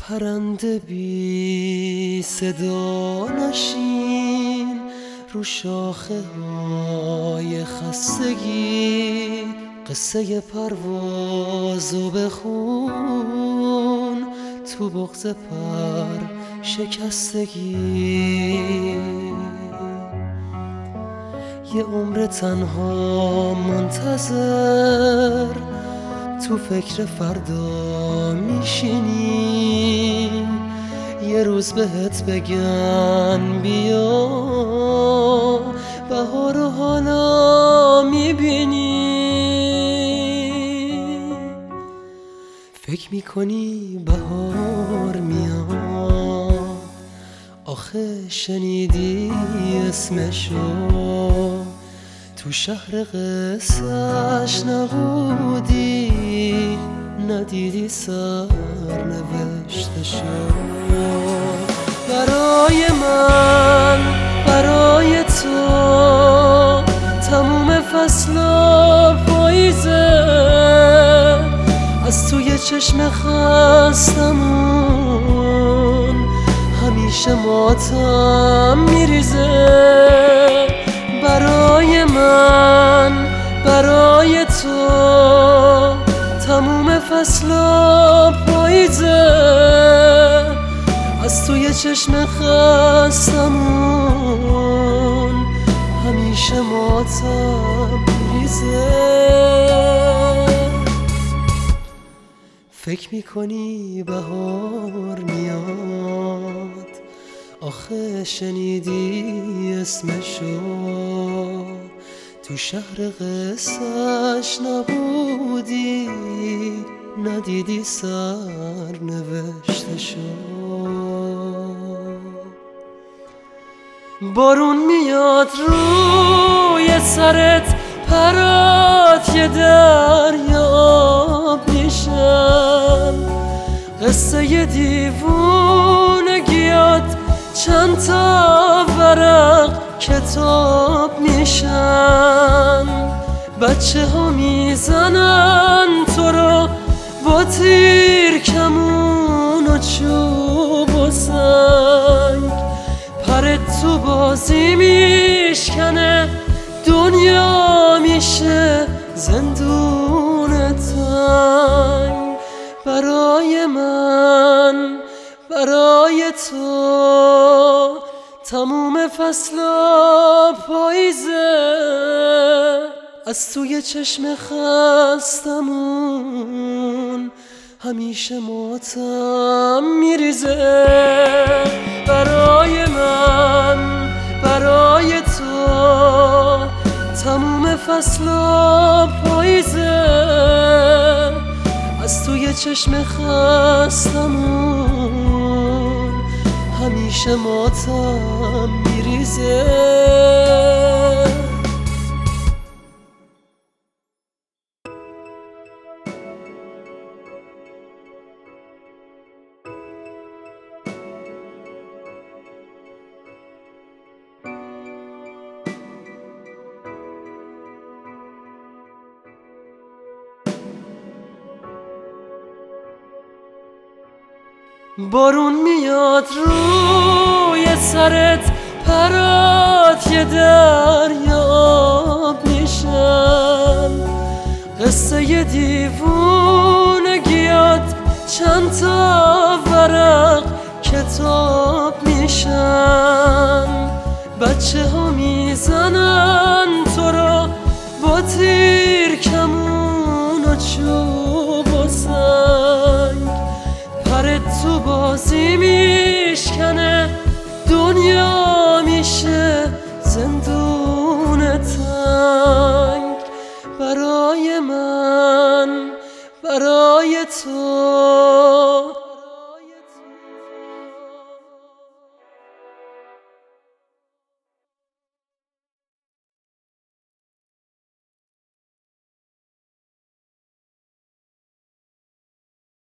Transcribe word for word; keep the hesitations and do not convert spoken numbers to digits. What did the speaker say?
پرنده بی صدا نشین رو شاخه های خستگی، قصه پروازو بخون تو بغض پر شکستگی. یه عمر تنها منتظر تو فکر فردا میشینی، یه روز بهت بگن بیا بهارو حالا میبینی. فکر میکنی بهار میاد، آخه شنیدی اسمشو تو شهر قصه‌اش نبودی، ندیدی سرنوشتشو. برای من برای تو تموم فصلا پاییزه، از توی چشم خستمون همیشه ماتم میریزه. برای من برای تو تموم فصلا پاییزه، از توی چشم خستمون همیشه ماتم میریزه. فکر میکنی بهار میاد، آخه شنیدی اسمشو تو شهر قصه‌اش نبودی، ندیدی سرنوشتشو. بارون میاد روی سرت، پرات یه دریاب میشن، قصه دیوونگیات چند تا ورق کتاب میشن. بچه ها میزنن تو رو با تیر کمون و چوب و سنگ، پرت تو بازی میشکنه، دنیا میشه زندون تنگ. برای من برای تو تموم فصلا پاییزه، از توی چشم خستمون همیشه ماتم میریزه. برای من برای تو تموم فصلا پاییزه، از توی چشم خستمون همیشه ماتم میریزه. بارون میاد روی سرت، پرات یه دریاب میشن، قصه دیوونگیات چند تا ورق کتاب میشن. بچه ها میزنن تو رو با تیر کمون و چوب و سنگ، پرت تو بازی میشکنه، دنیا میشه زندون تنگ. برای من برای تو